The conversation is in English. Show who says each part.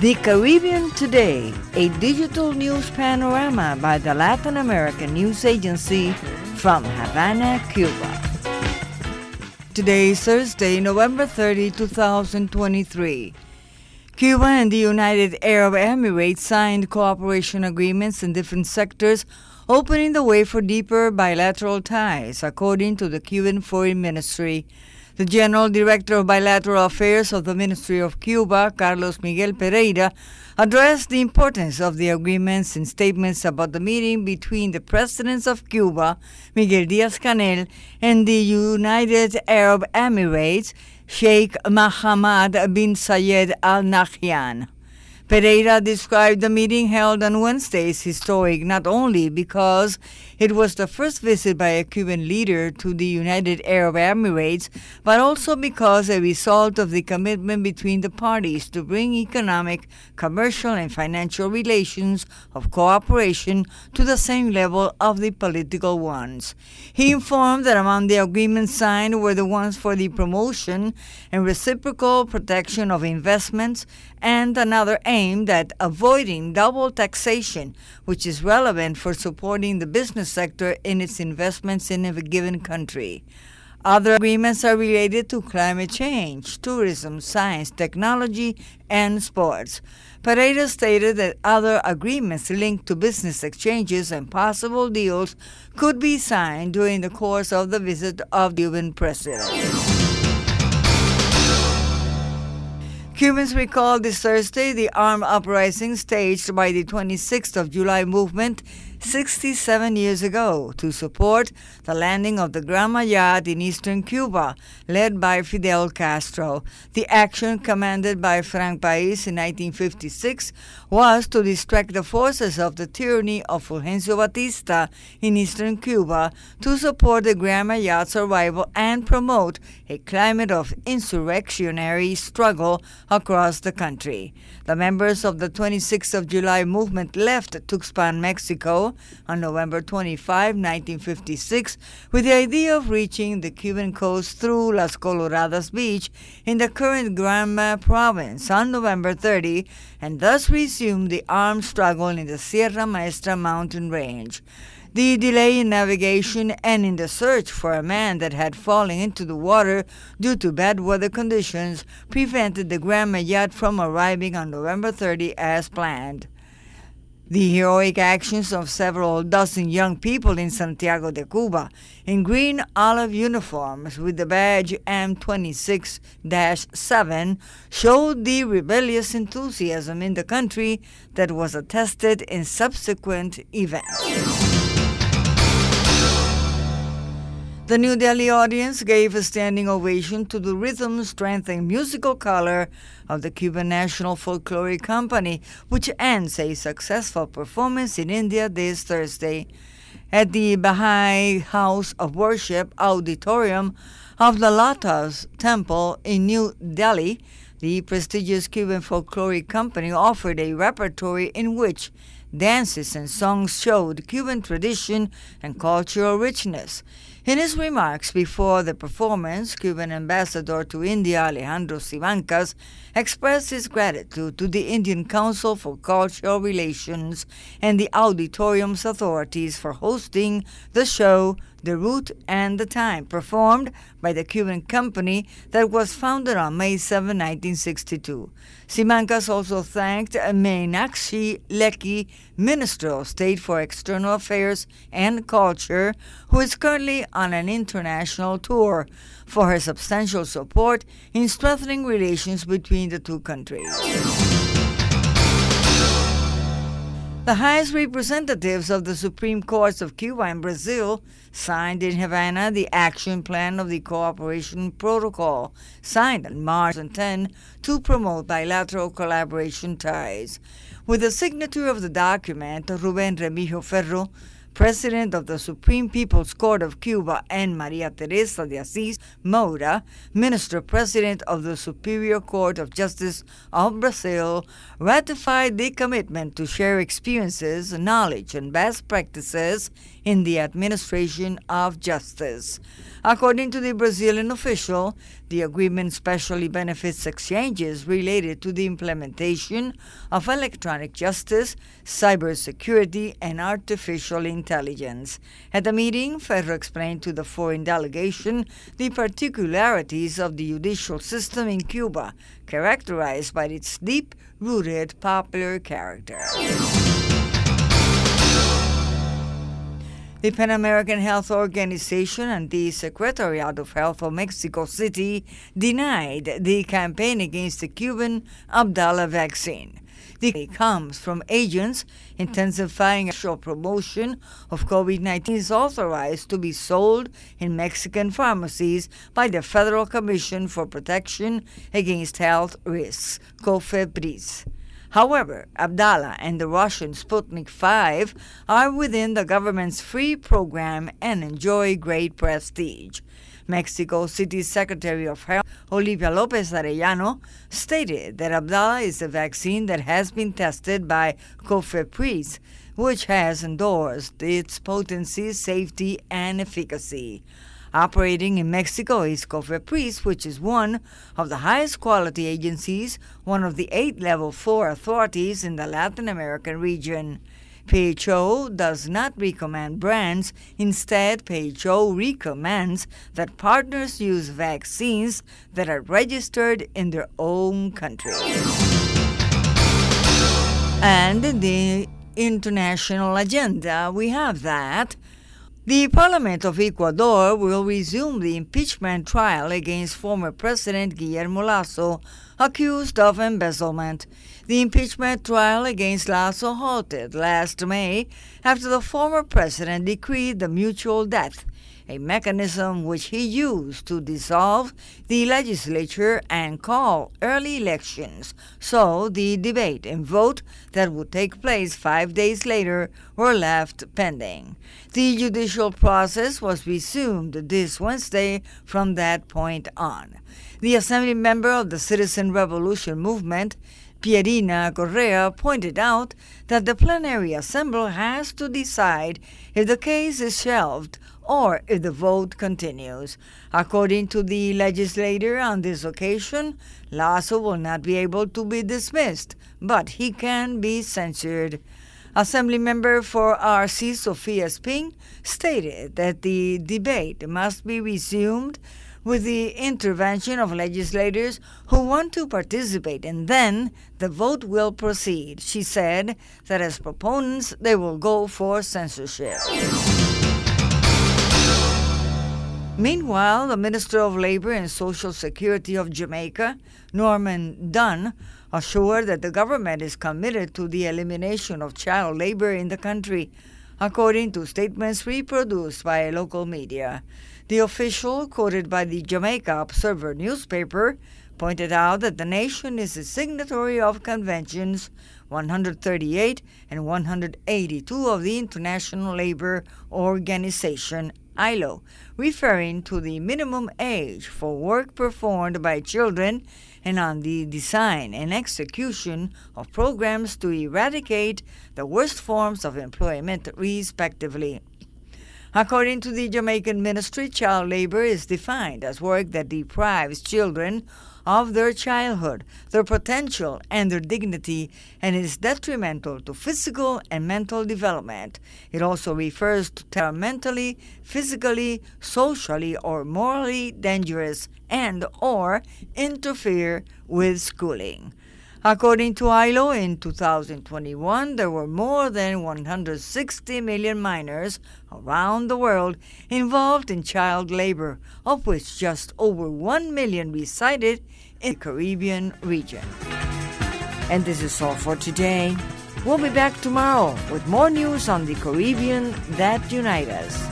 Speaker 1: The Caribbean Today, a digital news panorama by the Latin American News Agency from Havana, Cuba. Today is Thursday, November 30, 2023. Cuba and the United Arab Emirates signed cooperation agreements in different sectors, opening the way for deeper bilateral ties, according to the Cuban Foreign Ministry. The General Director of Bilateral Affairs of the Ministry of Cuba, Carlos Miguel Pereira, addressed the importance of the agreements in statements about the meeting between the presidents of Cuba, Miguel Díaz-Canel, and the United Arab Emirates, Sheikh Mohammed bin Zayed Al Nahyan. Pereira described the meeting held on Wednesday as historic not only because it was the first visit by a Cuban leader to the United Arab Emirates, but also because a result of the commitment between the parties to bring economic, commercial, and financial relations of cooperation to the same level of the political ones. He informed that among the agreements signed were the ones for the promotion and reciprocal protection of investments and another aimed at avoiding double taxation, which is relevant for supporting the business sector in its investments in a given country. Other agreements are related to climate change, tourism, science, technology, and sports. Pereira stated that other agreements linked to business exchanges and possible deals could be signed during the course of the visit of the Cuban president. Cubans recalled this Thursday the armed uprising staged by the 26th of July movement 67 years ago to support the landing of the Gran Mayat in eastern Cuba, led by Fidel Castro. The action, commanded by Frank País in 1956, was to distract the forces of the tyranny of Fulgencio Batista in eastern Cuba to support the Gran Mayat's arrival and promote a climate of insurrectionary struggle across the country. The members of the 26th of July movement left Tuxpan, Mexico, on November 25, 1956, with the idea of reaching the Cuban coast through Las Coloradas Beach in the current Granma province on November 30, and thus resumed the armed struggle in the Sierra Maestra mountain range. The delay in navigation and in the search for a man that had fallen into the water due to bad weather conditions prevented the Gran Mayat from arriving on November 30 as planned. The heroic actions of several dozen young people in Santiago de Cuba in green olive uniforms with the badge M26-7 showed the rebellious enthusiasm in the country that was attested in subsequent events. The New Delhi audience gave a standing ovation to the rhythm, strength, and musical color of the Cuban National Folkloric Company, which ends a successful performance in India this Thursday. At the Baha'i House of Worship Auditorium of the Lotus Temple in New Delhi, the prestigious Cuban Folkloric Company offered a repertoire in which dances and songs showed Cuban tradition and cultural richness. In his remarks before the performance, Cuban ambassador to India Alejandro Simancas expressed his gratitude to the Indian Council for Cultural Relations and the auditorium's authorities for hosting the show The Route and the Time, performed by the Cuban company that was founded on May 7, 1962. Simancas also thanked Meenakshi Lekhi, Minister of State for External Affairs and Culture, who is currently on an international tour, for her substantial support in strengthening relations between the two countries. The highest representatives of the Supreme Courts of Cuba and Brazil signed in Havana the action plan of the cooperation protocol, signed on March 10 to promote bilateral collaboration ties. With the signature of the document, Rubén Remigio Ferro, President of the Supreme People's Court of Cuba, and Maria Teresa de Assis Moura, Minister-President of the Superior Court of Justice of Brazil, ratified the commitment to share experiences, knowledge, and best practices in the administration of justice. According to the Brazilian official, the agreement specially benefits exchanges related to the implementation of electronic justice, cybersecurity, and artificial intelligence. At the meeting, Ferro explained to the foreign delegation the particularities of the judicial system in Cuba, characterized by its deep-rooted popular character. The Pan American Health Organization and the Secretariat of Health of Mexico City denied the campaign against the Cuban Abdala vaccine. The comes from agents intensifying official promotion of COVID-19 is authorized to be sold in Mexican pharmacies by the Federal Commission for Protection Against Health Risks, COFEPRIS. However, Abdala and the Russian Sputnik V are within the government's free program and enjoy great prestige. Mexico City's Secretary of Health, Olivia López Arellano, stated that Abdala is a vaccine that has been tested by COFEPRIS, which has endorsed its potency, safety, and efficacy. Operating in Mexico is COFEPRIS, which is one of the highest quality agencies, one of the 8 Level 4 authorities in the Latin American region. WHO does not recommend brands. Instead, WHO recommends that partners use vaccines that are registered in their own country. And in the international agenda, we have that the Parliament of Ecuador will resume the impeachment trial against former President Guillermo Lasso, accused of embezzlement. The impeachment trial against Lasso halted last May after the former president decreed the mutual death, a mechanism which he used to dissolve the legislature and call early elections, so the debate and vote that would take place 5 days later were left pending. The judicial process was resumed this Wednesday from that point on. The Assembly member of the Citizen Revolution Movement, Pierina Correa, pointed out that the plenary assembly has to decide if the case is shelved or if the vote continues. According to the legislator on this occasion, Lasso will not be able to be dismissed, but he can be censured. Assemblymember for RC Sofia Sping stated that the debate must be resumed with the intervention of legislators who want to participate, and then the vote will proceed. She said that as proponents, they will go for censorship. Meanwhile, the Minister of Labor and Social Security of Jamaica, Norman Dunn, assured that the government is committed to the elimination of child labor in the country, according to statements reproduced by local media. The official, quoted by the Jamaica Observer newspaper, pointed out that the nation is a signatory of Conventions 138 and 182 of the International Labour Organization, ILO, referring to the minimum age for work performed by children and on the design and execution of programs to eradicate the worst forms of employment, respectively. According to the Jamaican ministry, child labor is defined as work that deprives children of their childhood, their potential, and their dignity, and is detrimental to physical and mental development. It also refers to that are mentally, physically, socially, or morally dangerous and or interfere with schooling. According to ILO, in 2021, there were more than 160 million minors around the world involved in child labor, of which just over 1 million resided in the Caribbean region. And this is all for today. We'll be back tomorrow with more news on the Caribbean that unite us.